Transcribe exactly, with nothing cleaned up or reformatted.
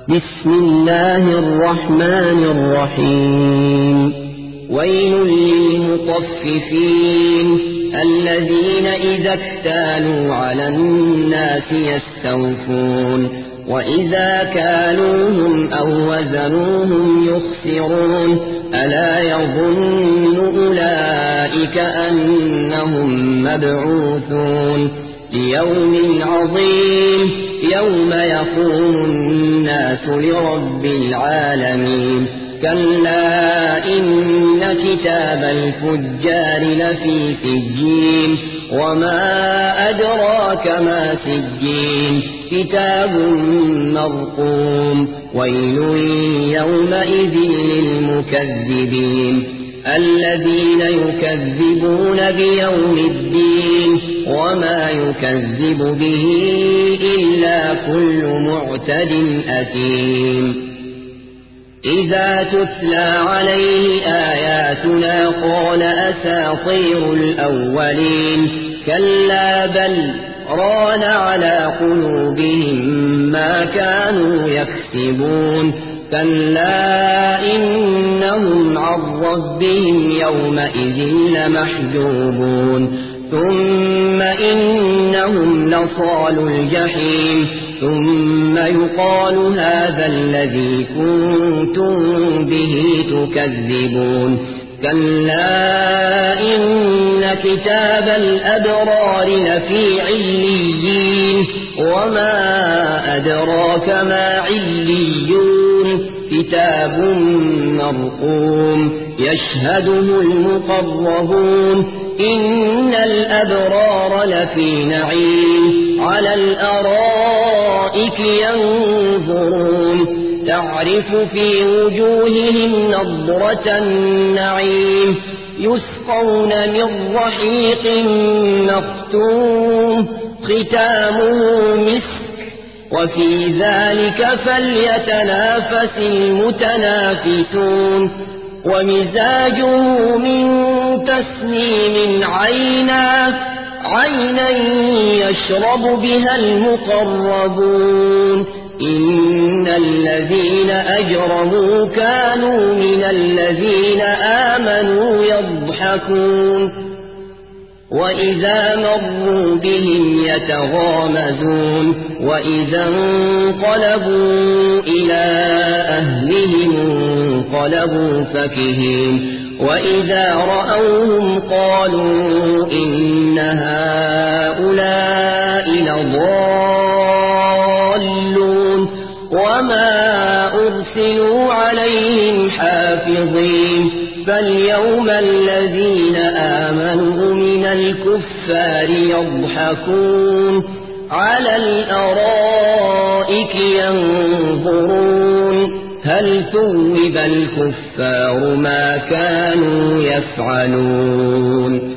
بسم الله الرحمن الرحيم ويل للمطففين الذين إذا اكتالوا على الناس يستوفون وإذا كالوهم أو وزنوهم يخسرون ألا يظن أولئك أنهم مبعوثون ليوم عظيم يوم يقوم الناس لرب العالمين كلا إن كتاب الفجار لفي سجين وما أدراك ما سجين كتاب مرقوم ويل يومئذ للمكذبين الذين يكذبون بيوم الدين وما يكذب به إلا كل معتد أثيم إذا تتلى عليه آياتنا قال أساطير الأولين كلا بل ران على قلوبهم ما كانوا يكسبون كلا إنهم عن ربهم يومئذ لمحجوبون ثم إنهم لصالوا الجحيم ثم يقال هذا الذي كنتم به تكذبون كلا إن كتاب الأبرار لفي عليين وما أدراك ما عليون كتاب مرقوم يشهده المقربون إن الأبرار لفي نعيم على الأرائك ينظرون تعرف في وجوههم نضرة النعيم يسقون من رحيق مختوم ختامه مسك وفي ذلك فليتنافس المتنافسون ومزاجه من تسنيم عينا عينا يشرب بها المقربون إن الذين أجرموا كانوا من الذين آمنوا يضحكون وإذا مروا بهم يتغامزون وإذا انقلبوا إلى أهلهم انقلبوا فكهين وإذا رأوهم قالوا إن هؤلاء لضالون وما أرسلوا عليهم حافظين فاليوم الذين آمنوا من الكفار يضحكون على الأرائك ينظرون هل ثوب الكفار ما كانوا يفعلون